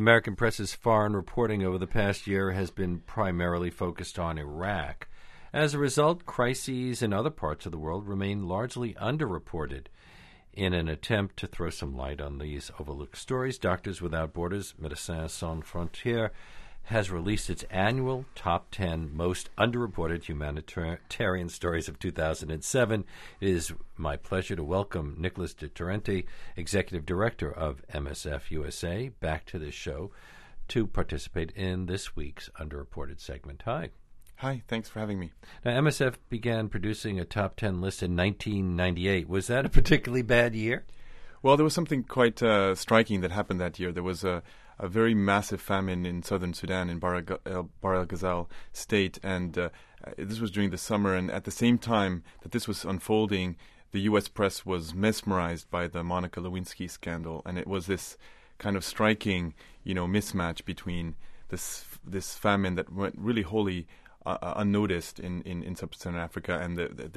American press's foreign reporting over the past year has been primarily focused on Iraq. As a result, crises in other parts of the world remain largely underreported. In an attempt to throw some light on these overlooked stories, Doctors Without Borders, Médecins Sans Frontières, has released its annual Top 10 Most Underreported Humanitarian Stories of 2007. It is my pleasure to welcome Nicholas de Torrente, Executive Director of MSF USA, back to this show to participate in this week's Underreported segment. Hi. Hi, thanks for having me. Now, MSF began producing a top 10 list in 1998. Was that a particularly bad year? Well, there was something quite striking that happened that year. There was a very massive famine in southern Sudan, in Bahr el Ghazal state, and this was during the summer. And at the same time that this was unfolding, the U.S. press was mesmerized by the Monica Lewinsky scandal, and it was this kind of striking, mismatch between this famine that went really wholly unnoticed in sub-Saharan Africa, and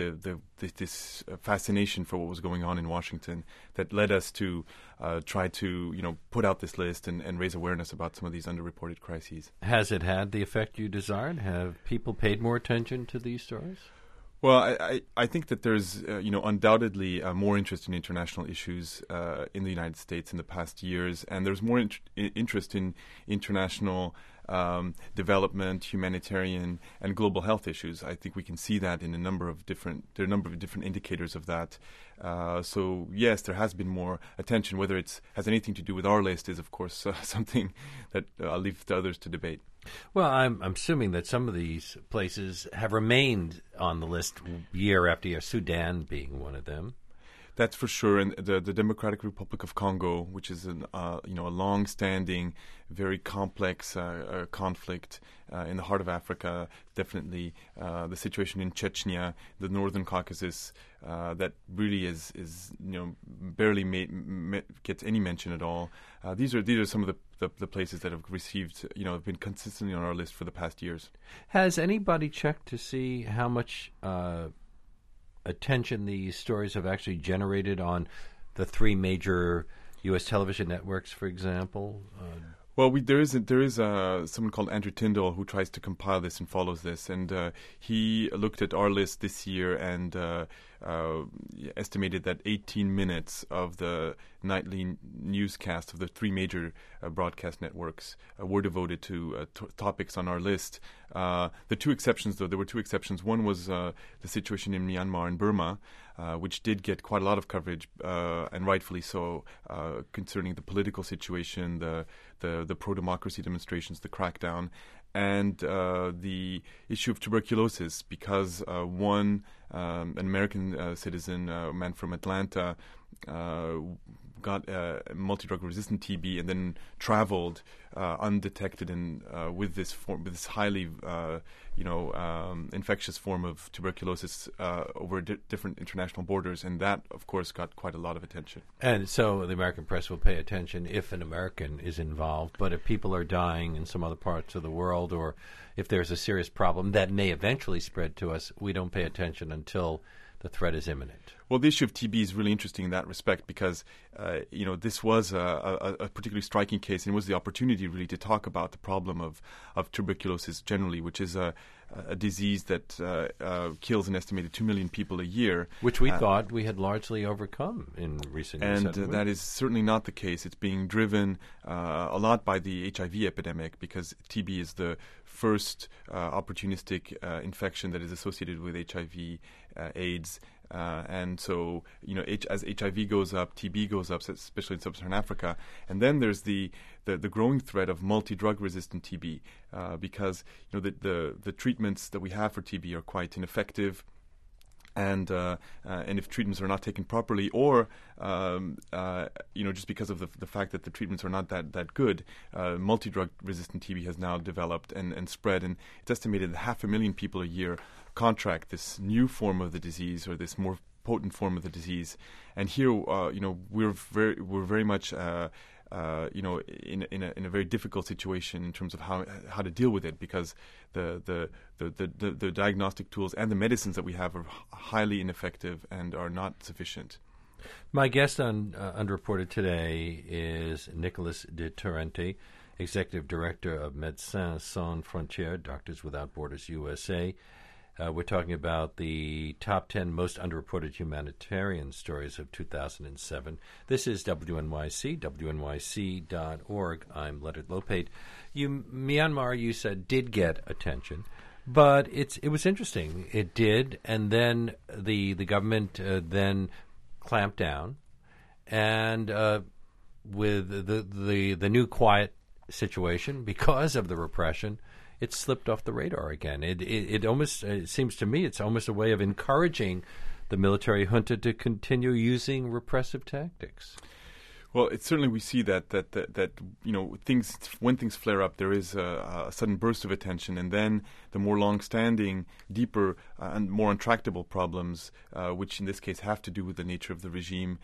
this fascination for what was going on in Washington that led us to try to put out this list and raise awareness about some of these underreported crises. Has it had the effect you desired? Have people paid more attention to these stories? Well, I think that there's undoubtedly more interest in international issues in the United States in the past years, and there's more interest in international development, humanitarian, and global health issues. I think we can see that in there are a number of different indicators of that. So yes, there has been more attention. Whether it has anything to do with our list is, of course, something that I'll leave to others to debate. Well, I'm assuming that some of these places have remained on the list year after year, Sudan being one of them. That's for sure, and the Democratic Republic of Congo, which is a long-standing, very complex conflict in the heart of Africa. Definitely, the situation in Chechnya, the Northern Caucasus, that really is barely gets any mention at all. These are some of the places that have received have been consistently on our list for the past years. Has anybody checked to see how much attention these stories have actually generated on the three major U.S. television networks, for example? Well, there is someone called Andrew Tyndall who tries to compile this and follows this, and he looked at our list this year and estimated that 18 minutes of the nightly newscast of the three major broadcast networks were devoted to topics on our list. The two exceptions, though, there were two exceptions. One was the situation in Myanmar and Burma, which did get quite a lot of coverage, and rightfully so, concerning the political situation, the pro-democracy demonstrations, the crackdown, and the issue of tuberculosis, because an American citizen, a man from Atlanta, got multi-drug resistant TB and then traveled undetected and with this highly infectious form of tuberculosis over different international borders, and that of course got quite a lot of attention. And so the American press will pay attention if an American is involved, but if people are dying in some other parts of the world, or if there's a serious problem that may eventually spread to us, we don't pay attention until the threat is imminent. Well, the issue of TB is really interesting in that respect because, this was a particularly striking case, and it was the opportunity really to talk about the problem of tuberculosis generally, which is a disease that kills an estimated 2 million people a year. Which we thought we had largely overcome in recent years. And that is certainly not the case. It's being driven a lot by the HIV epidemic, because TB is the first opportunistic infection that is associated with HIV, AIDS. And so, as HIV goes up, TB goes up, especially in sub-Saharan Africa. And then there's the growing threat of multi-drug resistant TB, because the treatments that we have for TB are quite ineffective. And if treatments are not taken properly, or just because of the fact that the treatments are not that good, multi-drug resistant TB has now developed and spread, and it's estimated that 500,000 people a year contract this new form of the disease, or this more potent form of the disease. And here, we're very much in a very difficult situation in terms of how to deal with it, because the diagnostic tools and the medicines that we have are highly ineffective and are not sufficient. My guest on Underreported today is Nicholas de Torrente, Executive Director of Médecins Sans Frontières, Doctors Without Borders USA. We're talking about the top 10 most underreported humanitarian stories of 2007. This is WNYC, WNYC.org. I'm Leonard Lopate. Myanmar, you said, did get attention, but it was interesting. It did, and then the government then clamped down, and with the new quiet situation because of the repression, it slipped off the radar again. It almost seems to me it's almost a way of encouraging the military junta to continue using repressive tactics. Well, certainly we see that things, when things flare up, there is a sudden burst of attention, and then the more long-standing, deeper, and more intractable problems, which in this case have to do with the nature of the regime,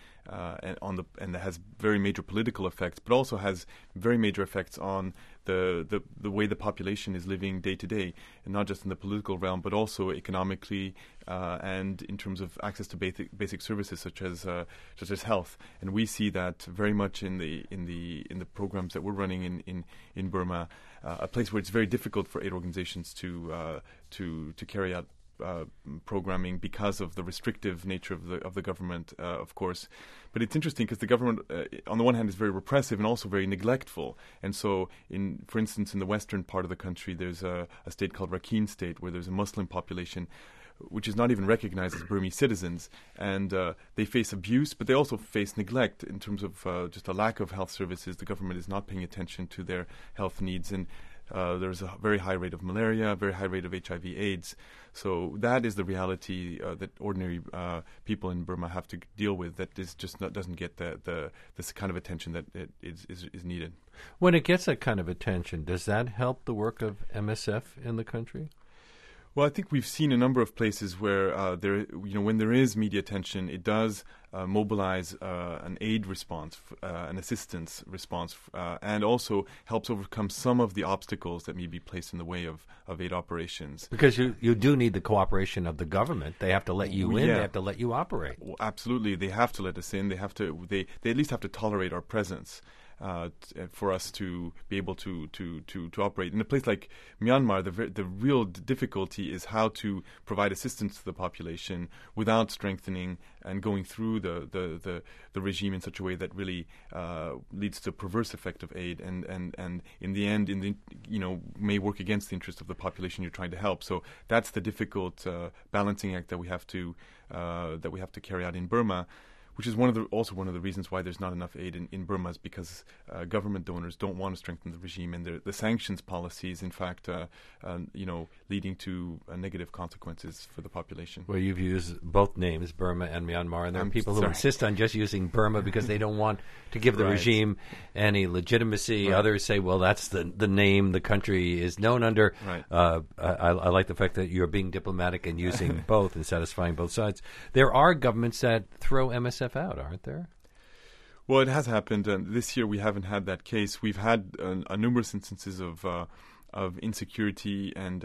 and that has very major political effects, but also has very major effects on the way the population is living day to day, and not just in the political realm, but also economically and in terms of access to basic services such as health. And we see that very much in the programs that we're running in Burma, a place where it's very difficult for aid organizations to carry out programming because of the restrictive nature of the government, of course. But it's interesting because the government, on the one hand, is very repressive and also very neglectful. And so, for instance, in the western part of the country, there's a state called Rakhine State where there's a Muslim population which is not even recognized as Burmese citizens, and they face abuse, but they also face neglect in terms of just a lack of health services. The government is not paying attention to their health needs, and there's a very high rate of malaria, a very high rate of HIV/AIDS. So that is the reality that ordinary people in Burma have to deal with. That is just doesn't get this kind of attention that is needed. When it gets that kind of attention, does that help the work of MSF in the country? Well, I think we've seen a number of places where when there is media attention, it does mobilize an aid response, an assistance response, and also helps overcome some of the obstacles that may be placed in the way of aid operations. Because you do need the cooperation of the government. They have to let you in. Yeah. They have to let you operate. Well, absolutely, they have to let us in. They at least have to tolerate our presence. For us to be able to operate in a place like Myanmar, the real difficulty is how to provide assistance to the population without strengthening and going through the regime in such a way that really leads to a perverse effect of aid, and in the end, may work against the interest of the population you're trying to help. So that's the difficult balancing act that we have to carry out in Burma. Which is also one of the reasons why there's not enough aid in Burma, is because government donors don't want to strengthen the regime, and the sanctions policies, in fact, leading to negative consequences for the population. Well, you've used both names, Burma and Myanmar, and there are people who insist on just using Burma because they don't want to give the regime any legitimacy. Right. Others say, well, that's the name the country is known under. Right. I like the fact that you're being diplomatic and using both and satisfying both sides. There are governments that throw MSF out, aren't there? Well, it has happened, and this year we haven't had that case. We've had numerous instances of insecurity and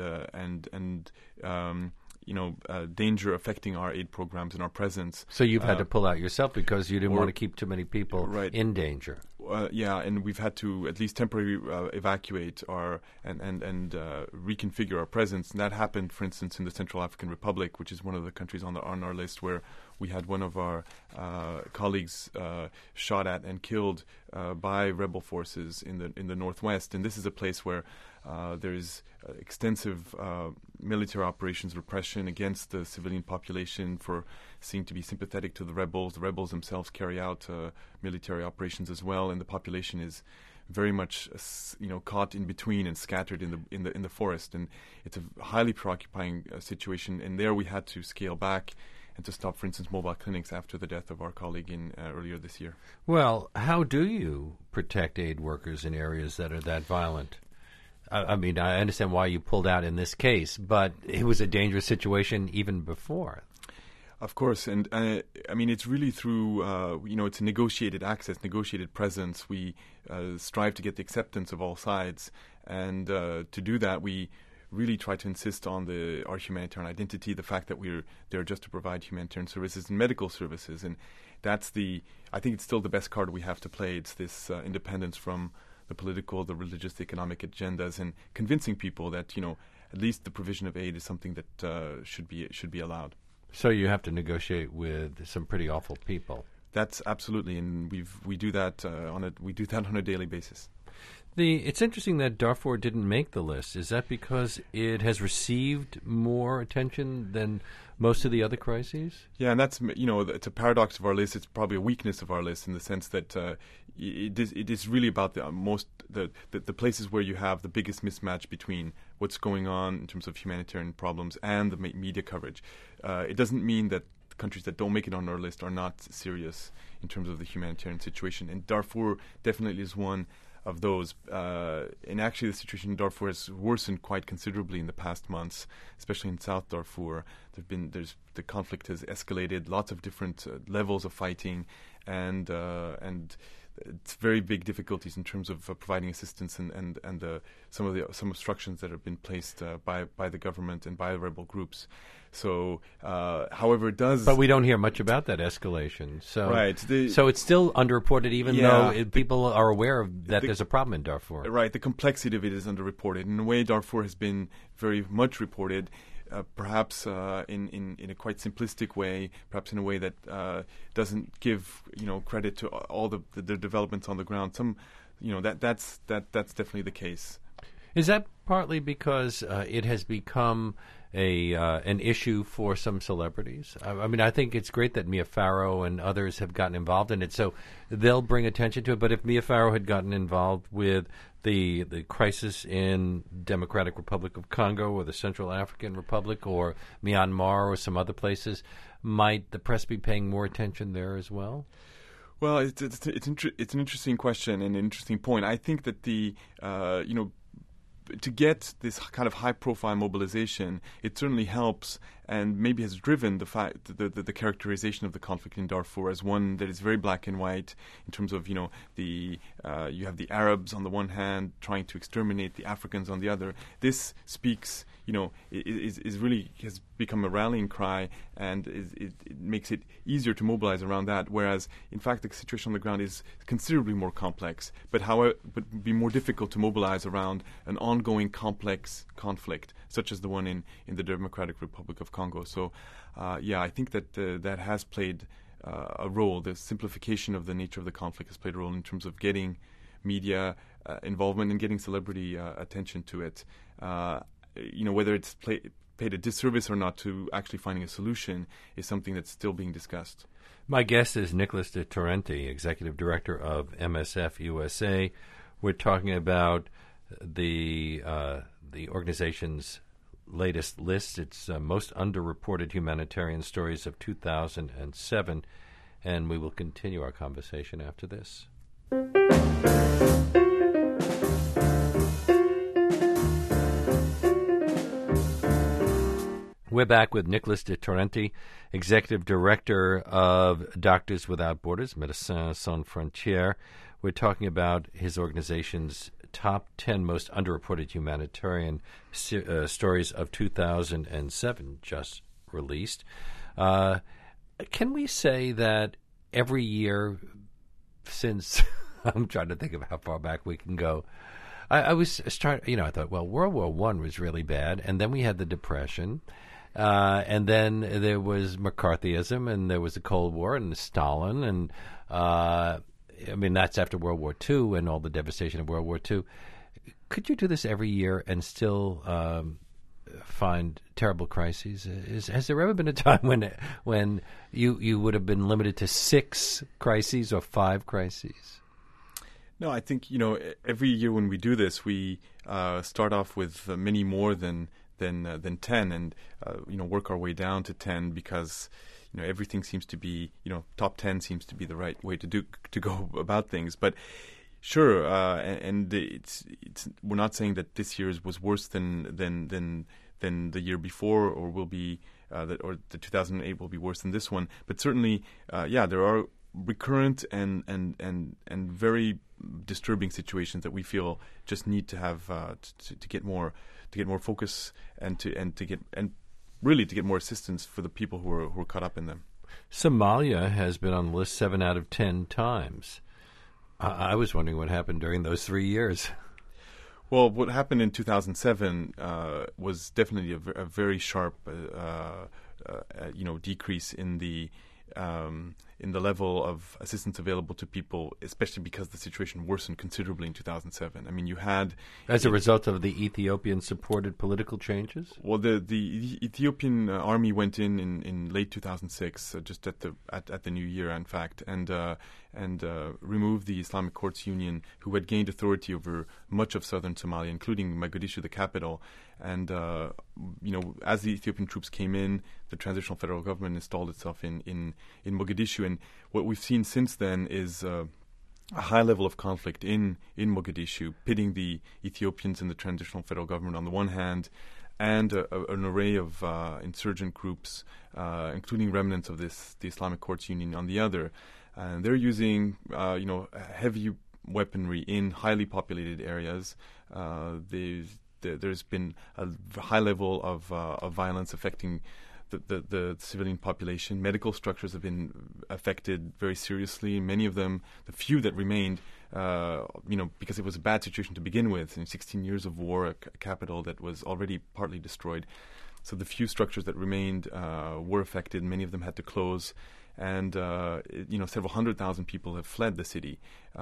danger affecting our aid programs and our presence. So you've had to pull out yourself because you didn't want to keep too many people in danger. And we've had to at least temporarily evacuate and reconfigure our presence. And that happened, for instance, in the Central African Republic, which is one of the countries on our list where we had one of our colleagues shot at and killed by rebel forces in the northwest. And this is a place where there is extensive military operations, repression against the civilian population for seeming to be sympathetic to the rebels. The rebels themselves carry out military operations as well, and the population is very much caught in between and scattered in the forest. And it's a highly preoccupying situation. And there we had to scale back and to stop, for instance, mobile clinics after the death of our colleague earlier this year. Well, how do you protect aid workers in areas that are that violent? I mean, I understand why you pulled out in this case, but it was a dangerous situation even before. Of course, and it's really through, it's a negotiated access, negotiated presence. We strive to get the acceptance of all sides, and to do that, we really try to insist on our humanitarian identity, the fact that we're there just to provide humanitarian services and medical services, and I think it's still the best card we have to play. It's this independence from the political, the religious, the economic agendas, and convincing people that at least the provision of aid is something that should be allowed. So you have to negotiate with some pretty awful people. That's absolutely, and we do that on a daily basis. It's interesting that Darfur didn't make the list. Is that because it has received more attention than most of the other crises? Yeah, and that's it's a paradox of our list. It's probably a weakness of our list in the sense that it is really about the places where you have the biggest mismatch between what's going on in terms of humanitarian problems and the media coverage. It doesn't mean that countries that don't make it on our list are not serious in terms of the humanitarian situation, and Darfur definitely is one of those. And actually the situation in Darfur has worsened quite considerably in the past months, especially in South Darfur. The conflict has escalated, lots of different levels of fighting, and it's very big difficulties in terms of providing assistance and some obstructions that have been placed by the government and by the rebel groups. So, however, it does. But we don't hear much about that escalation. So, right. So it's still underreported, even though people are aware of that there's a problem in Darfur. Right. The complexity of it is underreported. In a way, Darfur has been very much reported. Perhaps in a quite simplistic way, perhaps in a way that doesn't give credit to all the developments on the ground. That's definitely the case. Is that partly because it has become an issue for some celebrities? I mean, I think it's great that Mia Farrow and others have gotten involved in it, so they'll bring attention to it. But if Mia Farrow had gotten involved with the crisis in Democratic Republic of Congo or the Central African Republic or Myanmar or some other places, might the press be paying more attention there as well? Well, it's an interesting question and an interesting point. I think that to get this kind of high-profile mobilization, it certainly helps and maybe has driven the the characterization of the conflict in Darfur as one that is very black and white in terms of you have the Arabs on the one hand trying to exterminate the Africans on the other. This speaks is really has become a rallying cry, and it makes it easier to mobilize around that. Whereas in fact the situation on the ground is considerably more complex, but be more difficult to mobilize around an ongoing complex conflict such as the one in the Democratic Republic of Congo. So, I think that that has played a role. The simplification of the nature of the conflict has played a role in terms of getting media involvement and getting celebrity attention to it. Whether it's paid a disservice or not to actually finding a solution is something that's still being discussed. My guest is Nicholas de Torrente, Executive Director of MSF USA. We're talking about the organization's latest list. It's most underreported humanitarian stories of 2007, and we will continue our conversation after this. We're back with Nicholas de Torrente, Executive Director of Doctors Without Borders, Médecins Sans Frontières. We're talking about his organization's top 10 most underreported humanitarian stories of 2007, just released. Can we say that every year since, I'm trying to think of how far back we can go, I thought, well, World War I was really bad, and then we had the Depression, and then there was McCarthyism, and there was the Cold War and Stalin, and that's after World War II and all the devastation of World War II. Could you do this every year and still find terrible crises? Has there ever been a time when you would have been limited to 6 crises or 5 crises? No, I think every year when we do this, we start off with many more than 10, and work our way down to 10 because everything seems to be top 10 seems to be the right way to go about things. But sure, and it's we're not saying that this year's was worse than the year before, or will be or the 2008 will be worse than this one. But certainly, there are recurrent and very disturbing situations that we feel just need to have to get more focus and to get more assistance for the people who are caught up in them. Somalia has been on the list 7 out of 10 times. I was wondering what happened during those 3 years. Well, what happened in 2007 was definitely a very sharp, decrease in the level of assistance available to people, especially because the situation worsened considerably in 2007. I mean, you had... As a result of the Ethiopian-supported political changes? Well, the Ethiopian army went in late 2006, just at the new year, in fact, and removed the Islamic Courts Union, who had gained authority over much of southern Somalia, including Mogadishu, the capital. And as the Ethiopian troops came in, the transitional federal government installed itself in Mogadishu. And what we've seen since then is a high level of conflict in Mogadishu, pitting the Ethiopians and the transitional federal government on the one hand, and an array of insurgent groups, including remnants of the Islamic Courts Union, on the other. And they're using, heavy weaponry in highly populated areas. There's been a high level of violence affecting the civilian population. Medical structures have been affected very seriously. Many of them, the few that remained, because it was a bad situation to begin with. In 16 years of war, a capital that was already partly destroyed. So the few structures that remained were affected. Many of them had to close. And, several 100,000 people have fled the city,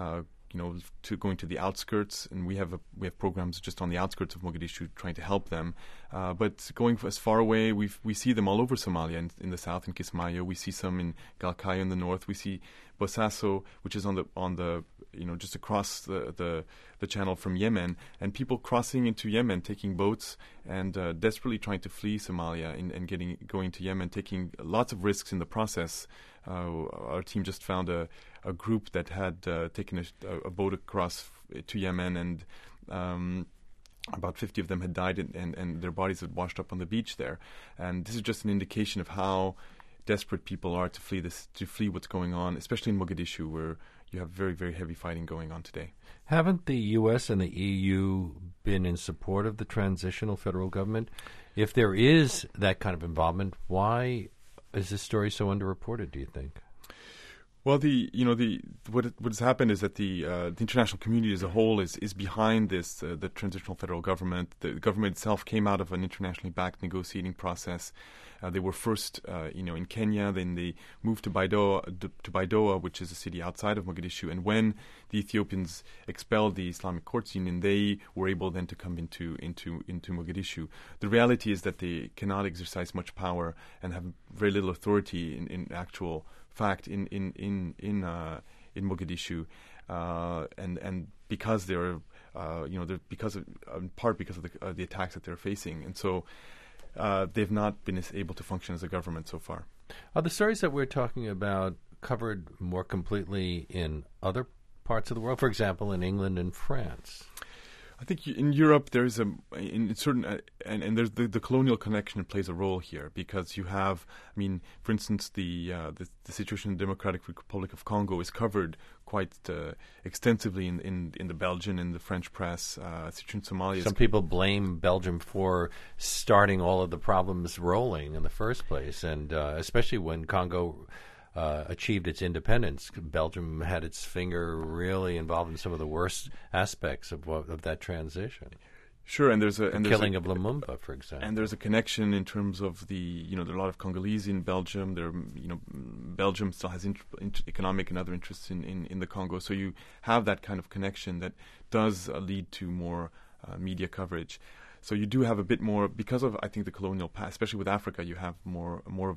to going to the outskirts, and we have programs just on the outskirts of Mogadishu trying to help them. But going as far away, we see them all over Somalia. In the south, in Kismayo, we see some in Galkayo in the north. We see Bosaso, which is on the just across the channel from Yemen, and people crossing into Yemen, taking boats and desperately trying to flee Somalia and going to Yemen, taking lots of risks in the process. Our team just found a group that had taken a boat across to Yemen, and about 50 of them had died, and their bodies had washed up on the beach there. And this is just an indication of how desperate people are to flee what's going on, especially in Mogadishu, where you have very, very heavy fighting going on today. Haven't the U.S. and the EU been in support of the transitional federal government? If there is that kind of involvement, why is this story so underreported, do you think? Well, what has happened is that the international community as a whole is behind this. The transitional federal government, the government itself, came out of an internationally backed negotiating process. They were first, in Kenya. Then they moved to Baidoa, which is a city outside of Mogadishu. And when the Ethiopians expelled the Islamic Courts Union, they were able then to come into Mogadishu. The reality is that they cannot exercise much power and have very little authority in actual fact in Mogadishu, and because they're in part because of the attacks that they're facing, and so they've not been able to function as a government so far. Are the stories that we're talking about covered more completely in other parts of the world? For example, in England and France? I think in Europe there's and there's the colonial connection plays a role here, because you have, for instance, the situation in the Democratic Republic of Congo is covered quite extensively in the Belgian and the French press. Situation in Somalia. Some people blame Belgium for starting all of the problems rolling in the first place, and especially when Congo achieved its independence, Belgium had its finger really involved in some of the worst aspects of that transition. Sure, and there's killing of Lumumba, for example. And there's a connection in terms of there are a lot of Congolese in Belgium. Belgium still has economic and other interests in the Congo. So you have that kind of connection that does lead to more media coverage. So you do have a bit more, because of, I think, the colonial past, especially with Africa. You have more of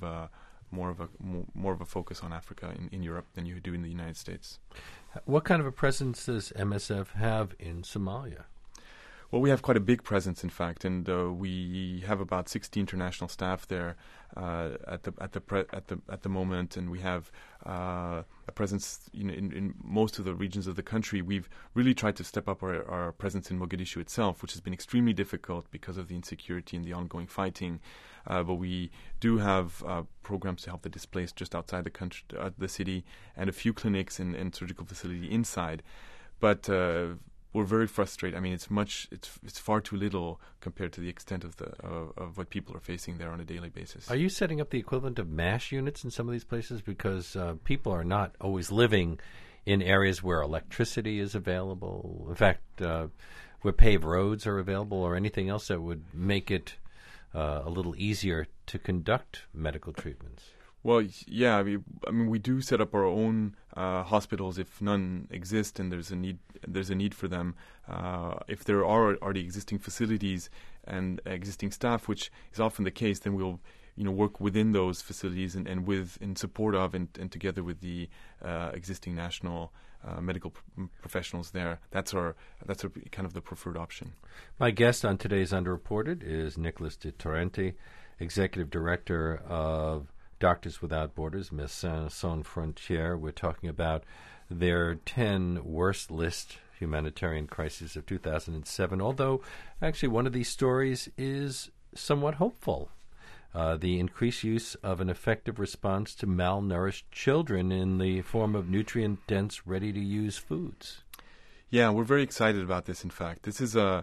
a focus on Africa in Europe than you do in the United States. What kind of a presence does MSF have in Somalia? Well, we have quite a big presence, in fact, and we have about 60 international staff there at the moment, and we have a presence in most of the regions of the country. We've really tried to step up our presence in Mogadishu itself, which has been extremely difficult because of the insecurity and the ongoing fighting. But we do have programs to help the displaced just outside the country, the city, and a few clinics and surgical facility inside. But we're very frustrated. It's far too little compared to the extent of what people are facing there on a daily basis. Are you setting up the equivalent of MASH units in some of these places? Because people are not always living in areas where electricity is available. In fact, where paved roads are available, or anything else that would make it a little easier to conduct medical treatments? Well, yeah, I mean, we do set up our own hospitals if none exist, and there's a need for them. If there are already existing facilities and existing staff, which is often the case, then we'll work within those facilities and in support of and together with the existing national medical professionals there. That's our kind of the preferred option. My guest on today's Underreported is Nicholas de Torrente, Executive Director of Doctors Without Borders, Médecins Sans Frontières. We're talking about their 10 worst list humanitarian crises of 2007, although actually one of these stories is somewhat hopeful. The increased use of an effective response to malnourished children in the form of nutrient-dense, ready-to-use foods. Yeah, we're very excited about this. In fact, this is a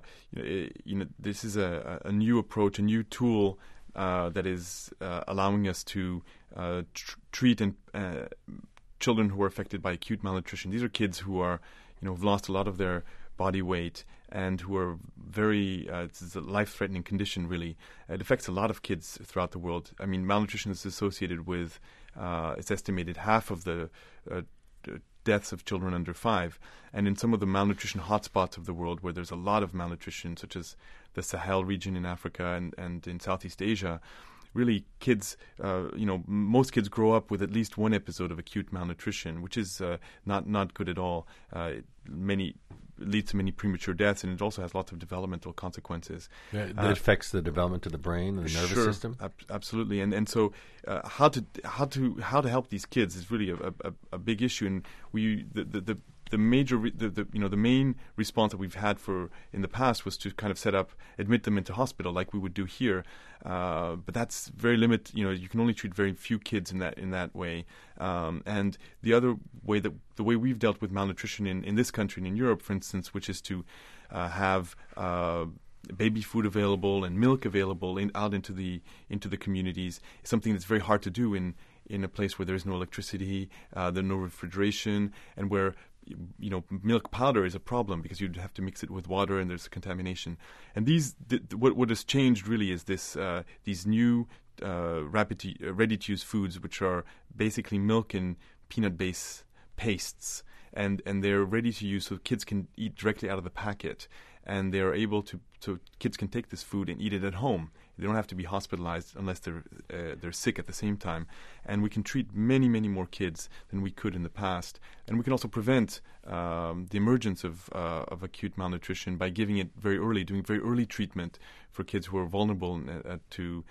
new approach, a new tool that is allowing us to treat children who are affected by acute malnutrition. These are kids who are, have lost a lot of their body weight and who are very, it's a life-threatening condition, really. It affects a lot of kids throughout the world. I mean, malnutrition is associated with, it's estimated, half of the deaths of children under 5. And in some of the malnutrition hotspots of the world where there's a lot of malnutrition, such as the Sahel region in Africa and in Southeast Asia, really kids, most kids grow up with at least one episode of acute malnutrition, which is not good at all. Leads to many premature deaths, and it also has lots of developmental consequences. That affects the development of the brain and the nervous system. Absolutely, and so how to help these kids is really a big issue, and the main response that we've had in the past was to kind of admit them into hospital like we would do here, but that's very limited. You can only treat very few kids in that way. And the other way the way we've dealt with malnutrition in this country and in Europe, for instance, which is to have baby food available and milk available out into the communities, is something that's very hard to do in a place where there is no electricity, there's no refrigeration, and where milk powder is a problem because you'd have to mix it with water and there's contamination. And what has changed really is these new ready-to-use foods, which are basically milk and peanut-based pastes, and they're ready to use, so kids can eat directly out of the packet, and they're able so kids can take this food and eat it at home. They don't have to be hospitalized unless they're sick at the same time. And we can treat many, many more kids than we could in the past. And we can also prevent the emergence of acute malnutrition by giving it very early, doing very early treatment for kids who are vulnerable to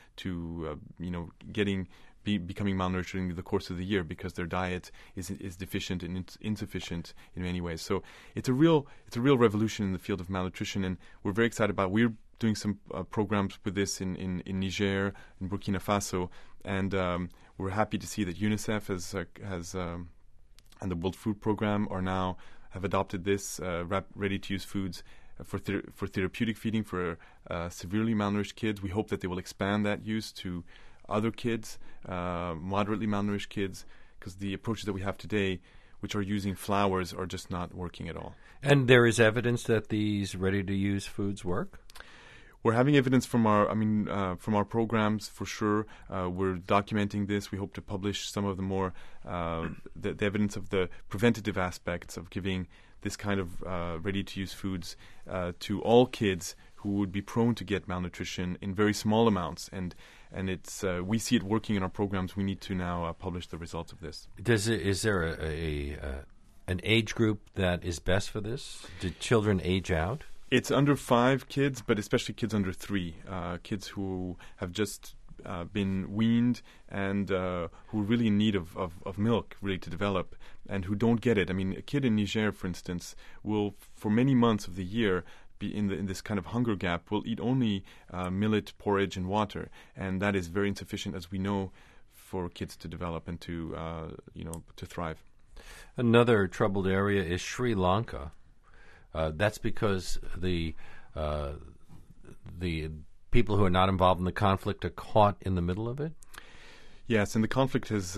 becoming malnourished during the course of the year because their diet is deficient and insufficient in many ways. So it's a real revolution in the field of malnutrition, and we're very excited about it. We're doing some programs with this in Niger, in Burkina Faso, and we're happy to see that UNICEF has and the World Food Program have adopted this ready-to-use foods for therapeutic feeding for severely malnourished kids. We hope that they will expand that use to other kids, moderately malnourished kids, because the approaches that we have today, which are using flours, are just not working at all. And there is evidence that these ready-to-use foods work? We're having evidence from our programs for sure. We're documenting this. We hope to publish some of the more the evidence of the preventative aspects of giving this kind of ready-to-use foods to all kids who would be prone to get malnutrition in very small amounts. And it's we see it working in our programs. We need to now publish the results of this. Is there an age group that is best for this? Do children age out? It's under 5 kids, but especially kids under 3, kids who have just been weaned and who are really in need of milk, really, to develop, and who don't get it. I mean, a kid in Niger, for instance, will, for many months of the year, be in this kind of hunger gap, will eat only millet, porridge, and water, and that is very insufficient, as we know, for kids to develop and to thrive. Another troubled area is Sri Lanka. That's because the people who are not involved in the conflict are caught in the middle of it? Yes, and the conflict has,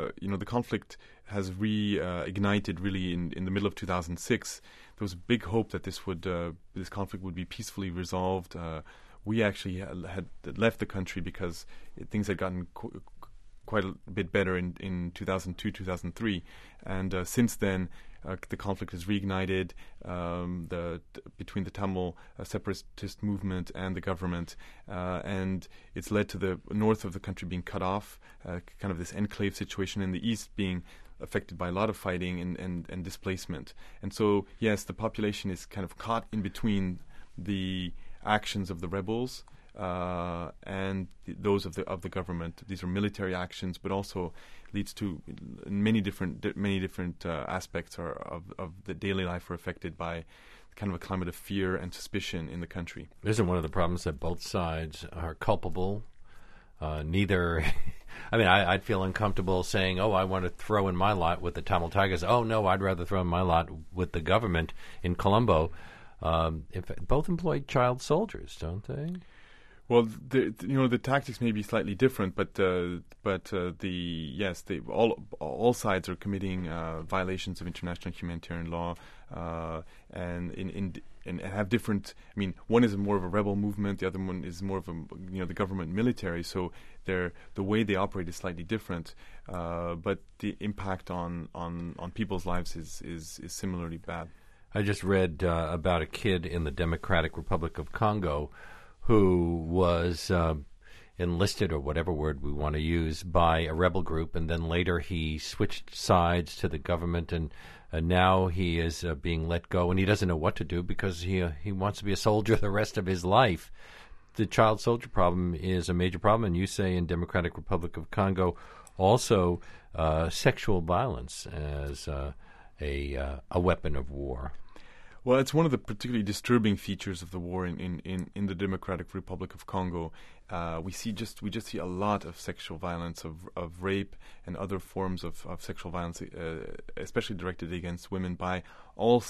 reignited really in the middle of 2006. There was a big hope that this conflict would be peacefully resolved. We actually had left the country because things had gotten quite a bit better in 2002, 2003, and since then the conflict has reignited between the Tamil separatist movement and the government, and it's led to the north of the country being cut off, kind of this enclave situation, and the east being affected by a lot of fighting and displacement. And so, yes, the population is kind of caught in between the actions of the rebels and those of the government. These are military actions, but also leads to many different aspects of the daily life are affected by kind of a climate of fear and suspicion in the country. Isn't one of the problems that both sides are culpable? Neither. I mean, I'd feel uncomfortable saying, "Oh, I want to throw in my lot with the Tamil Tigers." Oh no, I'd rather throw in my lot with the government in Colombo. If both employ child soldiers, don't they? Well, the tactics may be slightly different, but all sides are committing violations of international humanitarian law, and have different. I mean, one is more of a rebel movement, the other one is more of the government military. So the way they operate is slightly different, but the impact on people's lives is similarly bad. I just read about a kid in the Democratic Republic of Congo who was enlisted, or whatever word we want to use, by a rebel group, and then later he switched sides to the government, and now he is being let go, and he doesn't know what to do because he wants to be a soldier the rest of his life. The child soldier problem is a major problem, and you say in Democratic Republic of Congo also sexual violence as a weapon of war. Well, it's one of the particularly disturbing features of the war in the Democratic Republic of Congo. We just see a lot of sexual violence, of rape and other forms of sexual violence, especially directed against women by all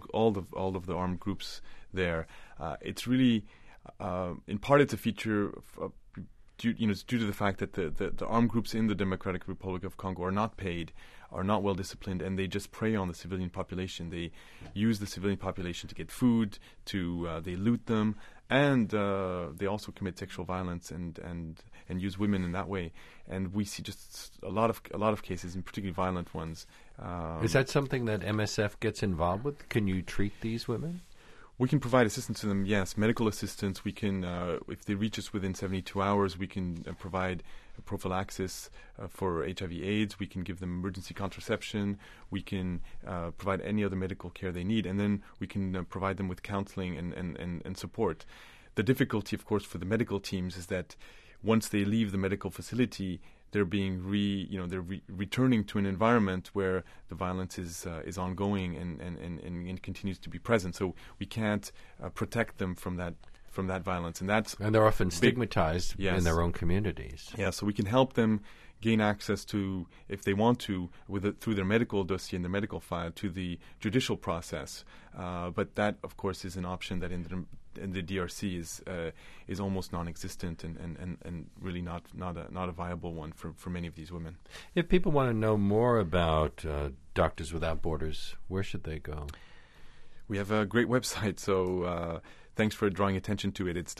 of the armed groups there. It's really, in part, it's a feature due to the fact that the armed groups in the Democratic Republic of Congo are not paid, are not well disciplined, and they just prey on the civilian population. They use the civilian population to get food, they loot them, and they also commit sexual violence and use women in that way. And we see just a lot of cases, and particularly violent ones. Is that something that MSF gets involved with? Can you treat these women? We can provide assistance to them, yes, medical assistance. We can, if they reach us within 72 hours, we can provide prophylaxis for HIV/AIDS. We can give them emergency contraception. We can provide any other medical care they need, and then we can provide them with counseling and support. The difficulty, of course, for the medical teams is that once they leave the medical facility, they're being returning to an environment where the violence is ongoing and continues to be present. So we can't protect them from that violence, and they're often stigmatized in their own communities. Yeah, so we can help them gain access to, if they want to, through their medical dossier and their medical file, to the judicial process. But that, of course, is an option that in the DRC is almost non-existent and really not a viable one for many of these women. If people want to know more about Doctors Without Borders, where should they go? We have a great website, so thanks for drawing attention to it. It's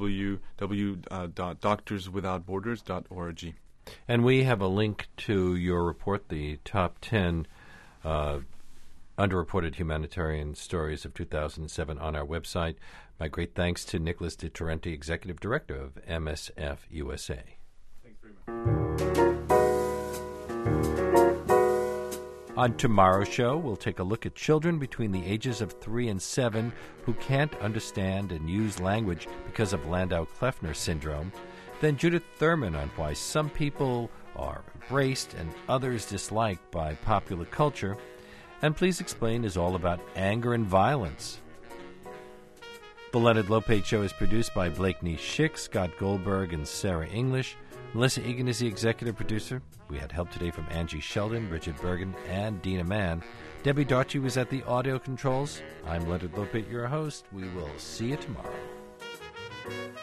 www.doctorswithoutborders.org. And we have a link to your report, the top 10 underreported humanitarian stories of 2007, on our website. My great thanks to Nicholas de Torrente, Executive Director of MSF USA. Thanks very much. On tomorrow's show, we'll take a look at children between the ages of 3 and 7 who can't understand and use language because of Landau-Kleffner syndrome. Then Judith Thurman on why some people are embraced and others disliked by popular culture. And Please Explain is all about anger and violence. The Leonard Lopate Show is produced by Blakeney Schick, Scott Goldberg, and Sarah English. Melissa Egan is the executive producer. We had help today from Angie Sheldon, Bridget Bergen, and Dina Mann. Debbie Daughtry was at the audio controls. I'm Leonard Lopate, your host. We will see you tomorrow.